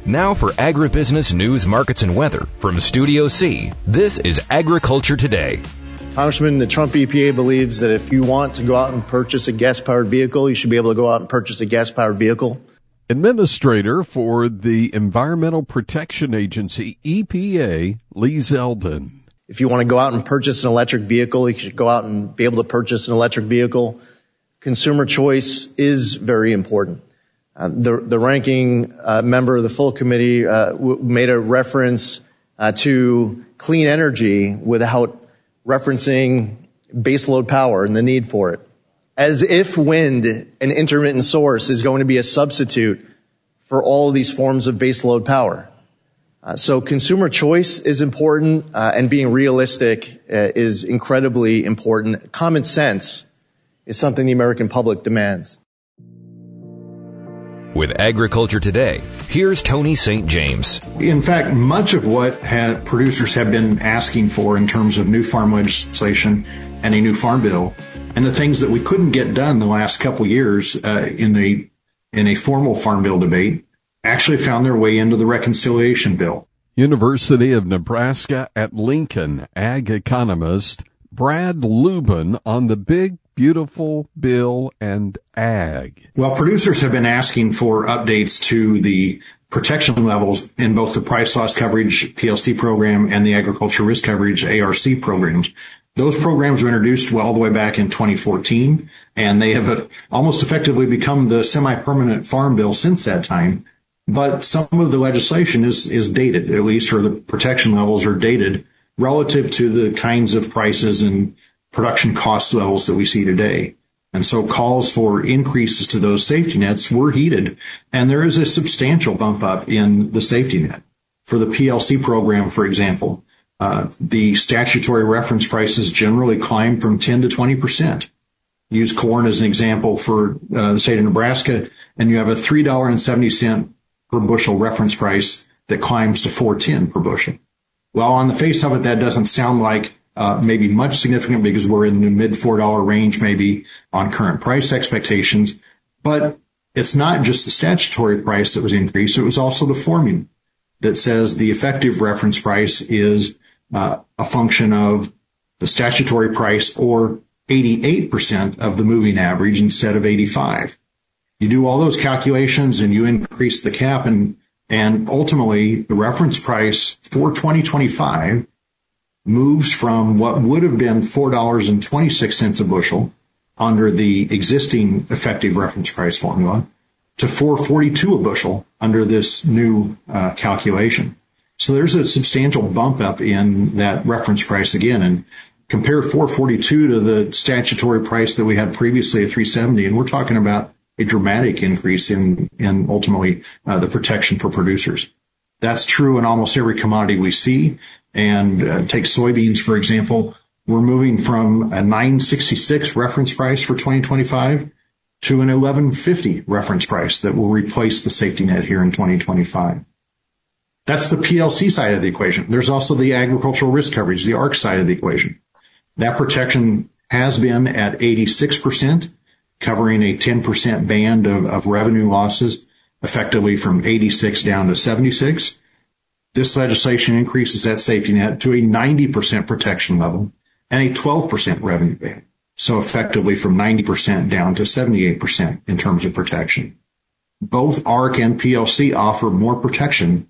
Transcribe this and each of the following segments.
Now for agribusiness news, markets, and weather from Studio C, this is Agriculture Today. Congressman, the Trump EPA believes that if you want to go out and purchase a gas-powered vehicle, you should be able to go out and purchase a gas-powered vehicle. Administrator for the Environmental Protection Agency, EPA, Lee Zeldin. If you want to go out and purchase an electric vehicle, you should go out and be able to purchase an electric vehicle. Consumer choice is very important. The ranking member of the full committee made a reference to clean energy without referencing baseload power and the need for it, as if wind, an intermittent source, is going to be a substitute for all of these forms of baseload power. So consumer choice is important, and being realistic is incredibly important. Common sense is something the American public demands. With Agriculture Today, here's Tony St. James. In fact, much of what producers have been asking for in terms of new farm legislation and a new farm bill, and the things that we couldn't get done the last couple of years in a formal farm bill debate, actually found their way into the reconciliation bill. University of Nebraska at Lincoln ag economist Brad Lubin on the big beautiful bill and ag. Well, producers have been asking for updates to the protection levels in both the price loss coverage PLC program and the agriculture risk coverage ARC programs. Those programs were introduced all the way back in 2014, and they have almost effectively become the semi-permanent farm bill since that time. But some of the legislation is dated, at least, or the protection levels are dated relative to the kinds of prices and production cost levels that we see today. And so calls for increases to those safety nets were heeded, and there is a substantial bump up in the safety net. For the PLC program, for example, the statutory reference prices generally climb from 10 to 20%. Use corn as an example for the state of Nebraska, and you have a $3.70 per bushel reference price that climbs to $4.10 per bushel. Well, on the face of it, that doesn't sound like maybe much significant because we're in the mid $4 range maybe on current price expectations. But it's not just the statutory price that was increased. It was also the formula that says the effective reference price is a function of the statutory price or 88% of the moving average instead of 85. You do all those calculations and you increase the cap, and ultimately the reference price for 2025 moves from what would have been $4.26 a bushel under the existing effective reference price formula to $4.42 a bushel under this new calculation. So there's a substantial bump up in that reference price again, and compare $4.42 to the statutory price that we had previously at $3.70, and we're talking about a dramatic increase in ultimately the protection for producers. That's true in almost every commodity we see. And take soybeans, for example. We're moving from a $9.66 reference price for 2025 to an $11.50 reference price that will replace the safety net here in 2025. That's the PLC side of the equation. There's also the agricultural risk coverage, the ARC side of the equation. That protection has been at 86%, covering a 10% band of revenue losses, effectively from 86 down to 76. This legislation increases that safety net to a 90% protection level and a 12% revenue band. So effectively from 90% down to 78% in terms of protection. Both ARC and PLC offer more protection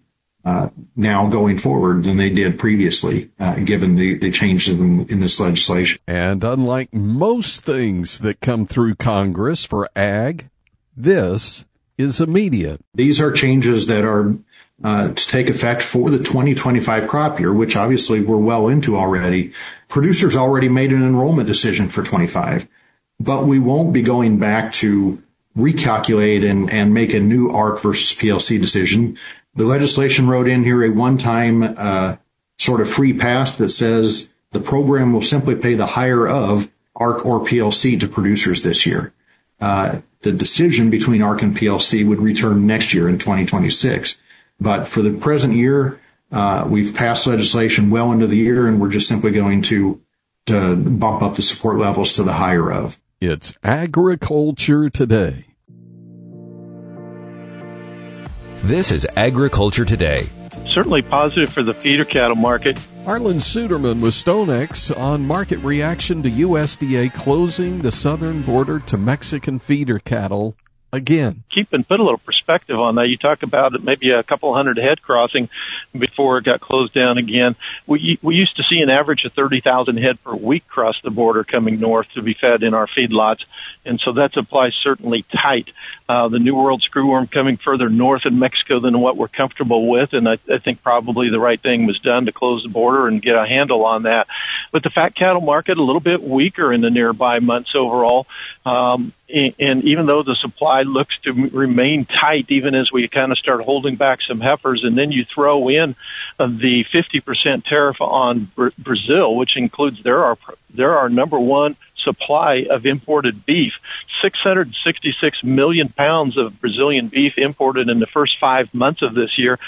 now going forward than they did previously, given the changes in this legislation. And unlike most things that come through Congress for ag, this is immediate. These are changes that are to take effect for the 2025 crop year, which obviously we're well into already. Producers already made an enrollment decision for 25, but we won't be going back to recalculate and make a new ARC versus PLC decision. The legislation wrote in here a one-time sort of free pass that says the program will simply pay the higher of ARC or PLC to producers this year. The decision between ARC and PLC would return next year in 2026. But for the present year, we've passed legislation well into the year, and we're just simply going to bump up the support levels to the higher of. It's Agriculture Today. This is Agriculture Today. Certainly positive for the feeder cattle market. Arlen Suderman with StoneX on market reaction to USDA closing the southern border to Mexican feeder cattle again. Put a little perspective on that. You talk about it, maybe a couple hundred head crossing before it got closed down again. We used to see an average of 30,000 head per week cross the border coming north to be fed in our feedlots, and so that supply is certainly tight. The New World screwworm coming further north in Mexico than what we're comfortable with, and I think probably the right thing was done to close the border and get a handle on that. But the fat cattle market a little bit weaker in the nearby months overall. And even though the supply looks to remain tight, even as we kind of start holding back some heifers, and then you throw in the 50% tariff on Brazil, which includes their number one supply of imported beef. 666 million pounds of Brazilian beef imported in the first 5 months of this year,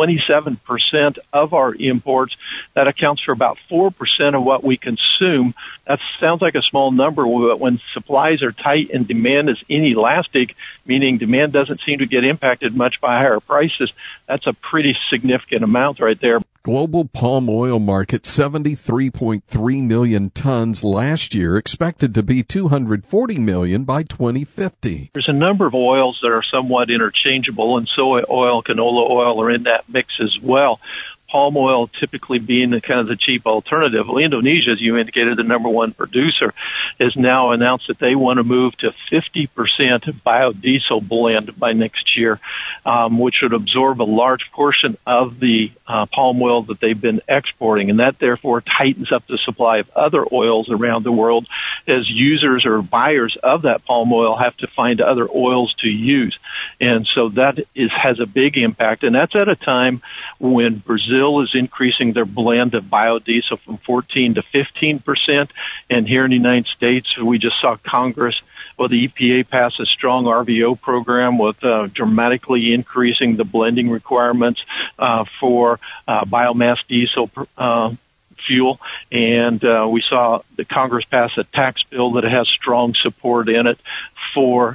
27% of our imports. That accounts for about 4% of what we consume. That sounds like a small number, but when supplies are tight and demand is inelastic, meaning demand doesn't seem to get impacted much by higher prices, that's a pretty significant amount right there. Global palm oil market, 73.3 million tons last year, expected to be 240 million by 2050. There's a number of oils that are somewhat interchangeable, and soy oil, canola oil are in that mix as well. Palm oil typically being the cheap alternative. Well, Indonesia, as you indicated, the number one producer, has now announced that they want to move to 50% biodiesel blend by next year, which would absorb a large portion of the palm oil that they've been exporting. And that therefore tightens up the supply of other oils around the world as users or buyers of that palm oil have to find other oils to use. And so that has a big impact. And that's at a time when Brazil is increasing their blend of biodiesel from 14 to 15%. And here in the United States, we just saw Congress, the EPA passed a strong RVO program with dramatically increasing the blending requirements for biomass diesel fuel. And we saw the Congress pass a tax bill that has strong support in it for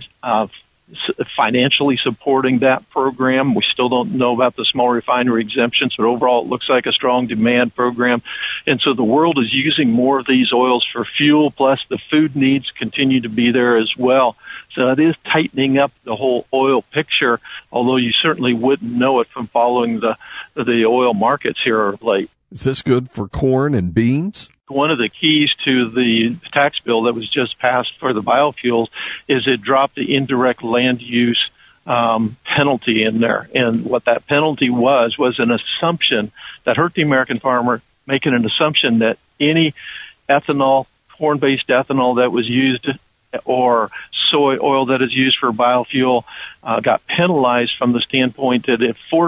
financially supporting that program. We still don't know about the small refinery exemptions, but overall it looks like a strong demand program. And so the world is using more of these oils for fuel, plus the food needs continue to be there as well. So it is tightening up the whole oil picture, although you certainly wouldn't know it from following the oil markets here of late. Is this good for corn and beans? One of the keys to the tax bill that was just passed for the biofuels is it dropped the indirect land use penalty in there. And what that penalty was an assumption that hurt the American farmer, making an assumption that any ethanol, corn-based ethanol that was used or soy oil that is used for biofuel got penalized from the standpoint that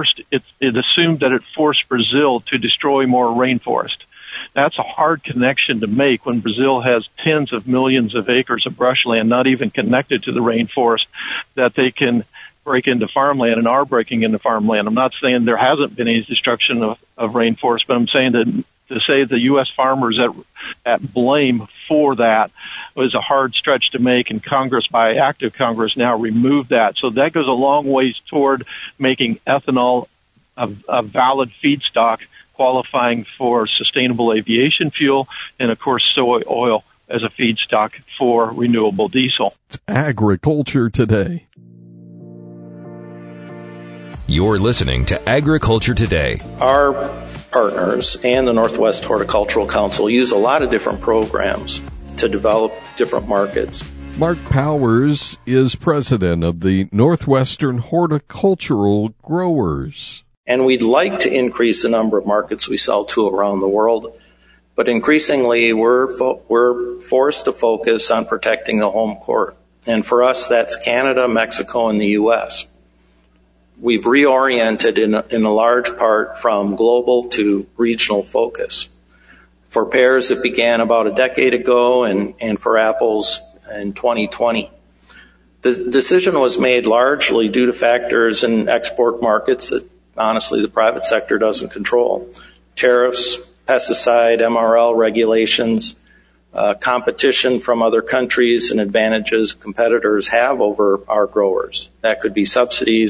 it assumed that it forced Brazil to destroy more rainforest. That's a hard connection to make when Brazil has tens of millions of acres of brushland not even connected to the rainforest that they can break into farmland and are breaking into farmland. I'm not saying there hasn't been any destruction of rainforest, but I'm saying that to say the U.S. farmers at blame for that was a hard stretch to make, and Congress, by act of Congress, now removed that. So that goes a long ways toward making ethanol a valid feedstock, qualifying for sustainable aviation fuel, and of course soy oil as a feedstock for renewable diesel. It's Agriculture Today. You're listening to Agriculture Today. Our partners and the Northwest Horticultural Council use a lot of different programs to develop different markets. Mark Powers is president of the Northwestern Horticultural Growers. And we'd like to increase the number of markets we sell to around the world. But increasingly, we're forced to focus on protecting the home court. And for us, that's Canada, Mexico, and the U.S. We've reoriented in a large part from global to regional focus. For pears, it began about a decade ago, and for apples in 2020. The decision was made largely due to factors in export markets that honestly the private sector doesn't control. Tariffs, pesticide, MRL regulations, competition from other countries, and advantages competitors have over our growers. That could be subsidies,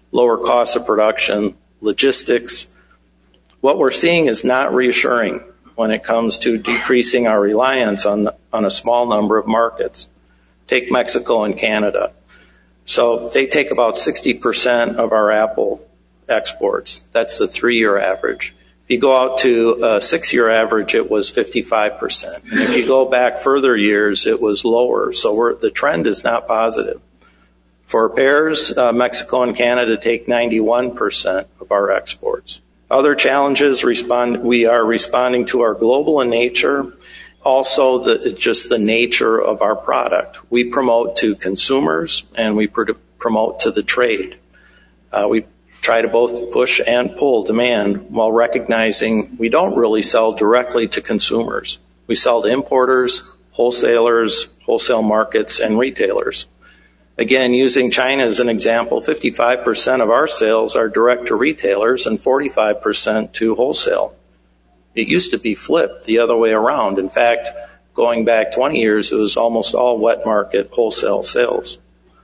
lower costs of production, logistics. What we're seeing is not reassuring when it comes to decreasing our reliance on a small number of markets. Take Mexico and Canada. So they take about 60% of our apple exports. That's the 3-year average. If you go out to a 6-year average, it was 55%. And if you go back further years, it was lower. So the trend is not positive. For pears, Mexico and Canada take 91% of our exports. Other challenges we are responding to are global in nature. Also, just the nature of our product. We promote to consumers and we promote to the trade. We try to both push and pull demand while recognizing we don't really sell directly to consumers. We sell to importers, wholesalers, wholesale markets, and retailers. Again, using China as an example, 55% of our sales are direct to retailers and 45% to wholesale. It used to be flipped the other way around. In fact, going back 20 years, it was almost all wet market wholesale sales.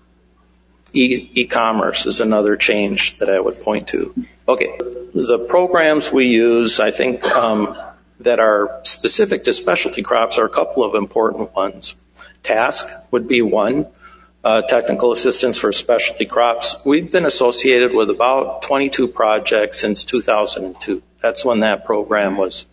E-commerce is another change that I would point to. Okay, the programs we use, I think, that are specific to specialty crops are a couple of important ones. TASC would be one, technical assistance for specialty crops. We've been associated with about 22 projects since 2002. That's when that program was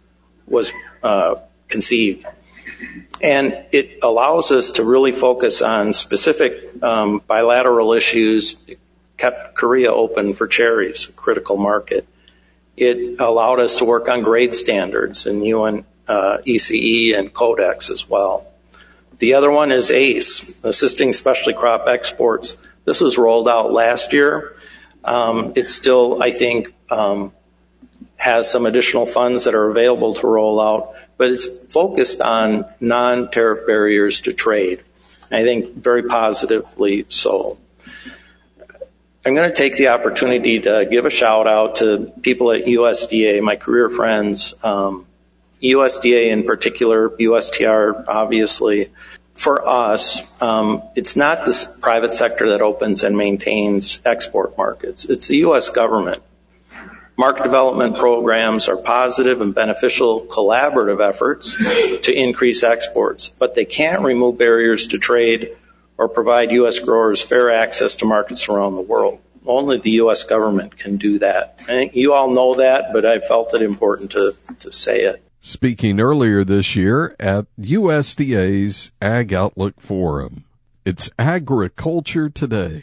conceived. And it allows us to really focus on specific bilateral issues. It kept Korea open for cherries, a critical market. It allowed us to work on grade standards in UN ECE and Codex as well. The other one is ACE, Assisting Specialty Crop Exports. This was rolled out last year. It still, I think, has some additional funds that are available to roll out, but it's focused on non-tariff barriers to trade. I think very positively so. I'm going to take the opportunity to give a shout out to people at USDA, my career friends, USDA in particular, USTR obviously. For us, it's not the private sector that opens and maintains export markets. It's the U.S. government. Market development programs are positive and beneficial collaborative efforts to increase exports, but they can't remove barriers to trade or provide U.S. growers fair access to markets around the world. Only the U.S. government can do that. I think you all know that, but I felt it important to say it. Speaking earlier this year at USDA's Ag Outlook Forum, it's Agriculture Today.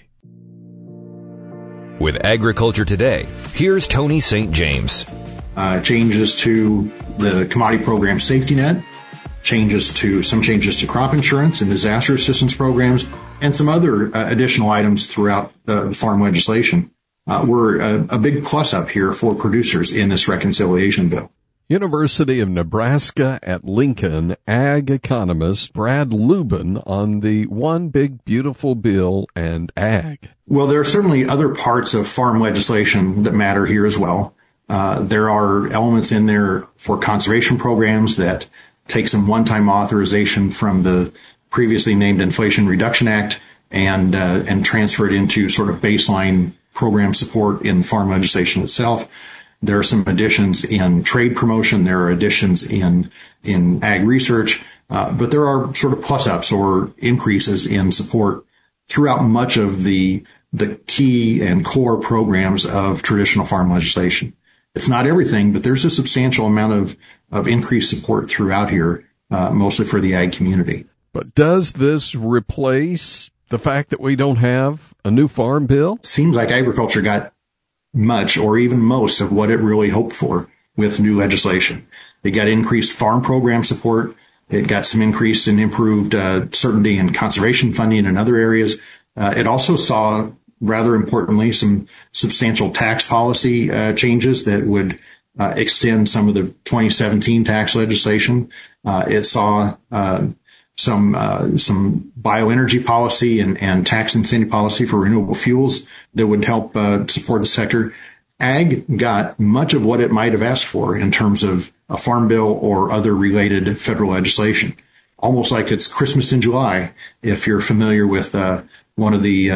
With Agriculture Today, here's Tony St. James. Changes to the commodity program safety net, changes to crop insurance and disaster assistance programs, and some other additional items throughout the farm legislation. We're a big plus up here for producers in this reconciliation bill. University of Nebraska at Lincoln ag economist Brad Lubin on the One Big Beautiful Bill and Ag. Well, there are certainly other parts of farm legislation that matter here as well. There are elements in there for conservation programs that take some one-time authorization from the previously named Inflation Reduction Act and transfer it into sort of baseline program support in farm legislation itself. There are some additions in trade promotion. There are additions in ag research, but there are sort of plus-ups or increases in support throughout much of the key and core programs of traditional farm legislation. It's not everything, but there's a substantial amount of increased support throughout here, mostly for the ag community. But does this replace the fact that we don't have a new farm bill? Seems like agriculture got much or even most of what it really hoped for with new legislation. It got increased farm program support. It got some increased and improved certainty in conservation funding in other areas. It also saw, rather importantly, some substantial tax policy changes that would extend some of the 2017 tax legislation. It saw some bioenergy policy and tax incentive policy for renewable fuels that would help support the sector. Ag got much of what it might have asked for in terms of a farm bill or other related federal legislation. Almost like it's Christmas in July, if you're familiar with one of the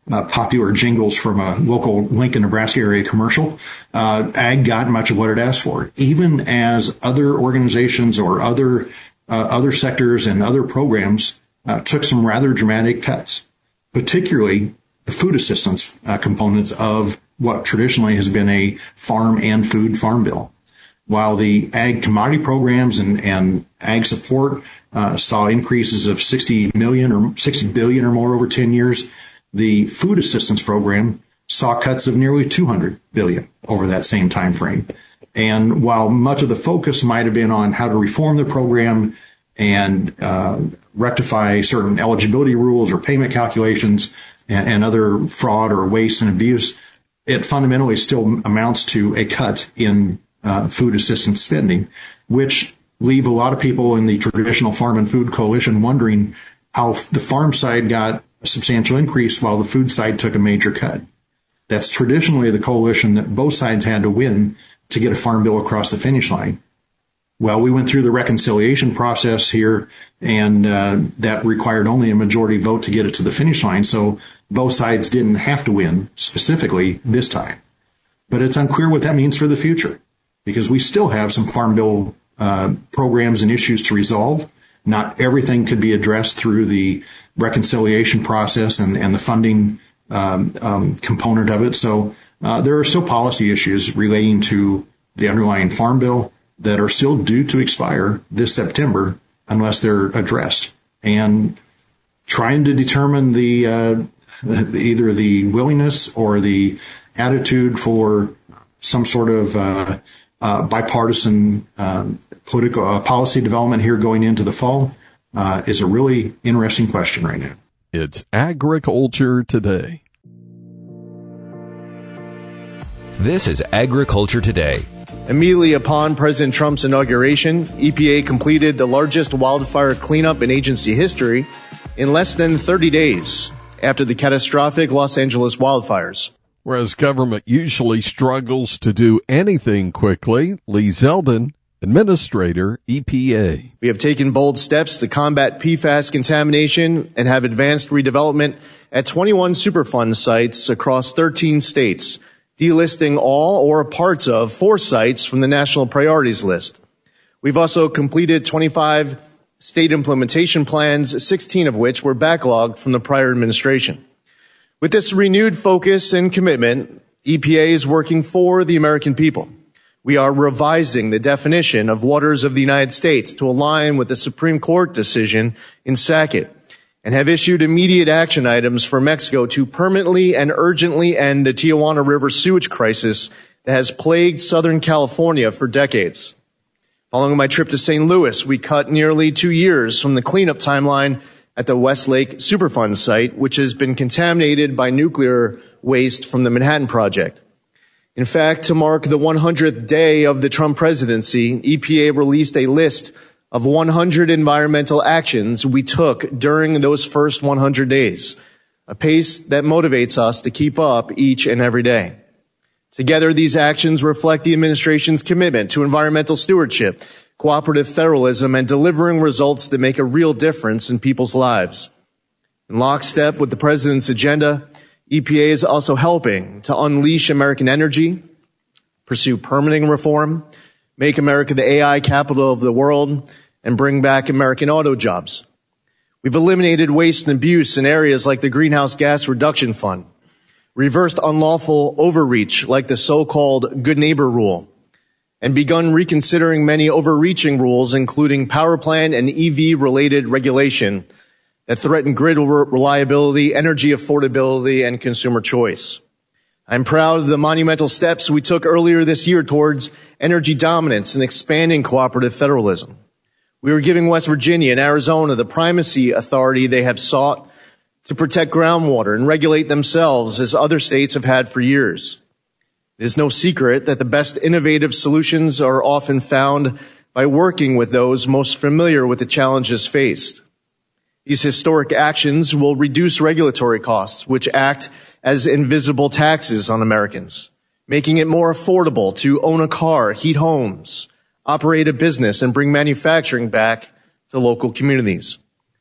popular jingles from a local Lincoln, Nebraska area commercial, ag got much of what it asked for, even as other organizations or other sectors and other programs took some rather dramatic cuts, particularly the food assistance components of what traditionally has been a farm and food farm bill. While the ag commodity programs and ag support saw increases of 60 billion or more over 10 years, the food assistance program saw cuts of nearly 200 billion over that same time frame. And while much of the focus might have been on how to reform the program and rectify certain eligibility rules or payment calculations and other fraud or waste and abuse, it fundamentally still amounts to a cut in food assistance spending, which leave a lot of people in the traditional farm and food coalition wondering how the farm side got a substantial increase while the food side took a major cut. That's traditionally the coalition that both sides had to win to get a farm bill across the finish line. Well, we went through the reconciliation process here, and that required only a majority vote to get it to the finish line, so both sides didn't have to win specifically this time. But it's unclear what that means for the future, because we still have some farm bill programs and issues to resolve. Not everything could be addressed through the reconciliation process and the funding component of it. So there are still policy issues relating to the underlying farm bill that are still due to expire this September unless they're addressed. And trying to determine either the willingness or the attitude for some sort of bipartisan political policy development here going into the fall is a really interesting question right now. It's Agriculture Today. This is Agriculture Today. Immediately upon President Trump's inauguration, EPA completed the largest wildfire cleanup in agency history in less than 30 days after the catastrophic Los Angeles wildfires. Whereas government usually struggles to do anything quickly, Lee Zeldin, Administrator, EPA. We have taken bold steps to combat PFAS contamination and have advanced redevelopment at 21 Superfund sites across 13 states, delisting all or parts of 4 sites from the national priorities list. We've also completed 25 state implementation plans, 16 of which were backlogged from the prior administration. With this renewed focus and commitment, EPA is working for the American people. We are revising the definition of waters of the United States to align with the Supreme Court decision in Sackett, and have issued immediate action items for Mexico to permanently and urgently end the Tijuana River sewage crisis that has plagued Southern California for decades. Following my trip to St. Louis, we cut nearly 2 years from the cleanup timeline at the Westlake Superfund site, which has been contaminated by nuclear waste from the Manhattan Project. In fact, to mark the 100th day of the Trump presidency, EPA released a list of 100 environmental actions we took during those first 100 days, a pace that motivates us to keep up each and every day. Together, these actions reflect the administration's commitment to environmental stewardship, cooperative federalism, and delivering results that make a real difference in people's lives. In lockstep with the president's agenda, EPA is also helping to unleash American energy, pursue permitting reform, make America the AI capital of the world, and bring back American auto jobs. We've eliminated waste and abuse in areas like the Greenhouse Gas Reduction Fund, reversed unlawful overreach like the so-called Good Neighbor Rule, and begun reconsidering many overreaching rules, including power plant and EV-related regulation that threaten grid reliability, energy affordability, and consumer choice. I'm proud of the monumental steps we took earlier this year towards energy dominance and expanding cooperative federalism. We are giving West Virginia and Arizona the primacy authority they have sought to protect groundwater and regulate themselves as other states have had for years. It is no secret that the best innovative solutions are often found by working with those most familiar with the challenges faced. These historic actions will reduce regulatory costs, which act as invisible taxes on Americans, making it more affordable to own a car, heat homes, operate a business, and bring manufacturing back to local communities.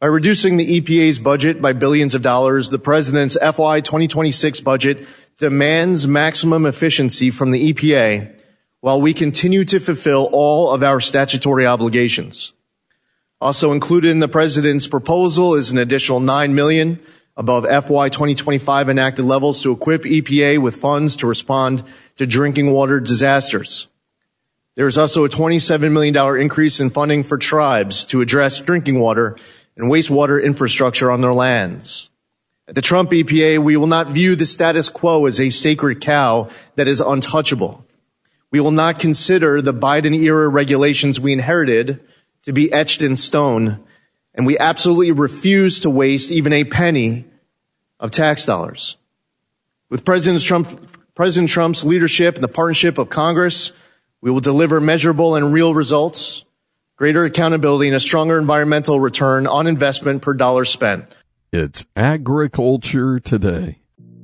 By reducing the EPA's budget by billions of dollars, the President's FY 2026 budget demands maximum efficiency from the EPA while we continue to fulfill all of our statutory obligations. Also included in the President's proposal is an additional $9 million above FY 2025 enacted levels to equip EPA with funds to respond to drinking water disasters. There is also a $27 million increase in funding for tribes to address drinking water and wastewater infrastructure on their lands. At the Trump EPA, we will not view the status quo as a sacred cow that is untouchable. We will not consider the Biden-era regulations we inherited to be etched in stone, and we absolutely refuse to waste even a penny of tax dollars. With President Trump's leadership and the partnership of Congress, we will deliver measurable and real results, greater accountability, and a stronger environmental return on investment per dollar spent. It's Agriculture Today.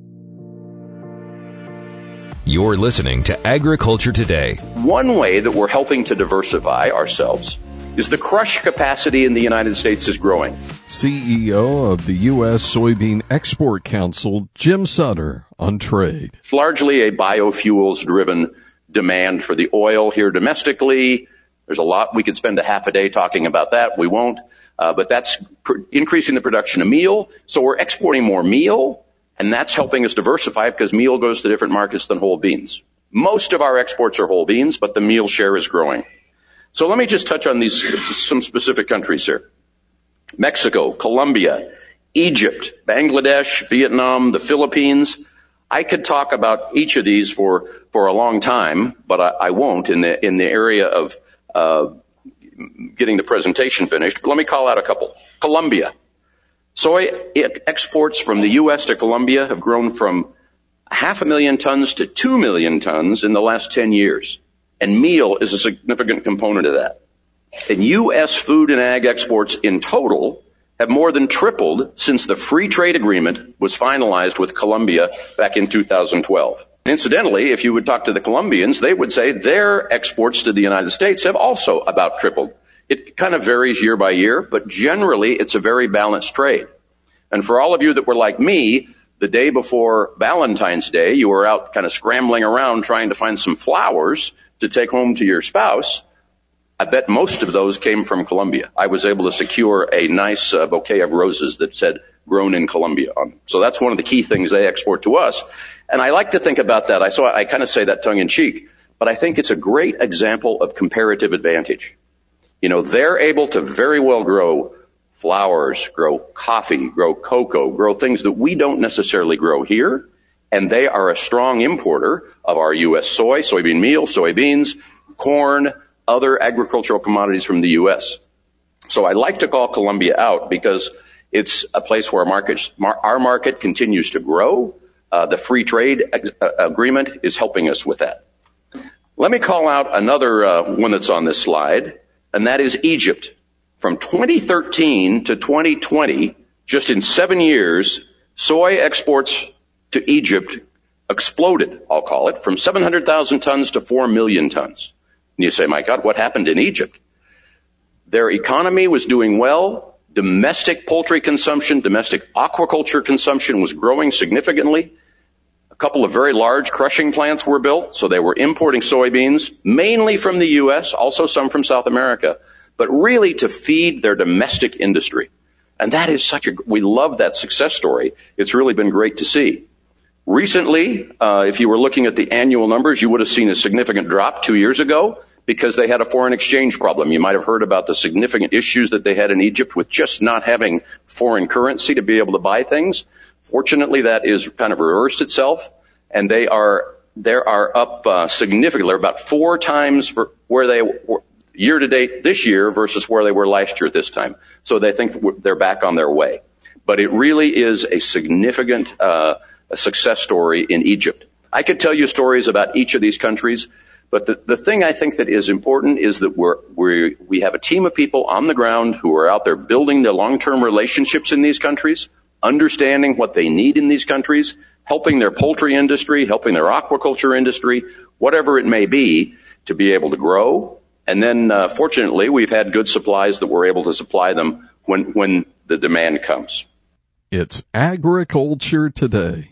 You're listening to Agriculture Today. One way that we're helping to diversify ourselves is the crush capacity in the United States is growing. CEO of the U.S. Soybean Export Council, Jim Sutter, on trade. It's largely a biofuels-driven demand for the oil here domestically. There's a lot. We could spend a half a day talking about that. We won't. But that's increasing the production of meal. So we're exporting more meal, and that's helping us diversify because meal goes to different markets than whole beans. Most of our exports are whole beans, but the meal share is growing. So let me just touch on some specific countries here. Mexico, Colombia, Egypt, Bangladesh, Vietnam, the Philippines. I could talk about each of these for a long time, but I won't in the area of getting the presentation finished. But let me call out a couple. Colombia. Soy exports from the U.S. to Colombia have grown from 500,000 tons to 2 million tons in the last 10 years. And meal is a significant component of that. And U.S. food and ag exports in total have more than tripled since the free trade agreement was finalized with Colombia back in 2012. Incidentally, if you would talk to the Colombians, they would say their exports to the United States have also about tripled. It kind of varies year by year, but generally it's a very balanced trade. And for all of you that were like me, the day before Valentine's Day, you were out kind of scrambling around trying to find some flowers to take home to your spouse. I bet most of those came from Colombia. I was able to secure a nice bouquet of roses that said grown in Colombia on them. So that's one of the key things they export to us. And I like to think about that. I kind of say that tongue in cheek, but I think it's a great example of comparative advantage. You know, they're able to very well grow flowers, grow coffee, grow cocoa, grow things that we don't necessarily grow here. And they are a strong importer of our U.S. soy, soybean meal, soybeans, corn, other agricultural commodities from the U.S. So I like to call Colombia out because it's a place where our market continues to grow. The free trade agreement is helping us with that. Let me call out another one that's on this slide, and that is Egypt. From 2013 to 2020, just in 7 years, soy exports to Egypt exploded, I'll call it, from 700,000 tons to 4 million tons. And you say, my God, what happened in Egypt? Their economy was doing well. Domestic poultry consumption, domestic aquaculture consumption was growing significantly. A couple of very large crushing plants were built, so they were importing soybeans, mainly from the U.S., also some from South America, but really to feed their domestic industry. And that is we love that success story. It's really been great to see. Recently, if you were looking at the annual numbers, you would have seen a significant drop 2 years ago because they had a foreign exchange problem. You might have heard about the significant issues that they had in Egypt with just not having foreign currency to be able to buy things. Fortunately, that is kind of reversed itself, and they are up significantly. They're about 4 times where they were year to date this year versus where they were last year at this time. So they think they're back on their way. But it really is a significant a success story in Egypt. I could tell you stories about each of these countries, but the thing I think that is important is that we have a team of people on the ground who are out there building the long-term relationships in these countries, understanding what they need in these countries, helping their poultry industry, helping their aquaculture industry, whatever it may be, to be able to grow. And then, fortunately, we've had good supplies that we're able to supply them when the demand comes. It's Agriculture Today.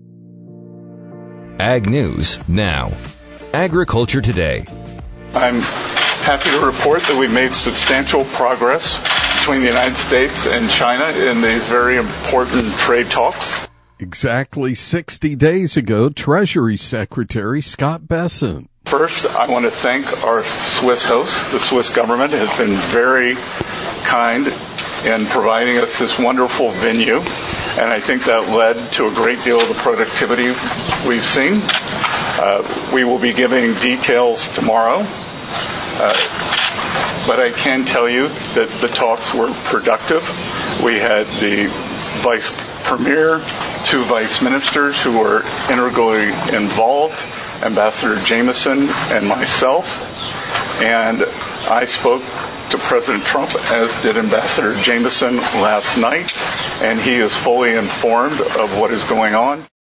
Ag News Now. Agriculture Today. I'm happy to report that we've made substantial progress between the United States and China in these very important trade talks. Exactly 60 days ago, Treasury Secretary Scott Bessent. First, I want to thank our Swiss host. The Swiss government has been very kind in providing us this wonderful venue, and I think that led to a great deal of the productivity we've seen. We will be giving details tomorrow, but I can tell you that the talks were productive. We had the Vice Premier, 2 Vice Ministers who were integrally involved, Ambassador Jameson and myself, and I spoke to President Trump, as did Ambassador Jameson last night, and he is fully informed of what is going on.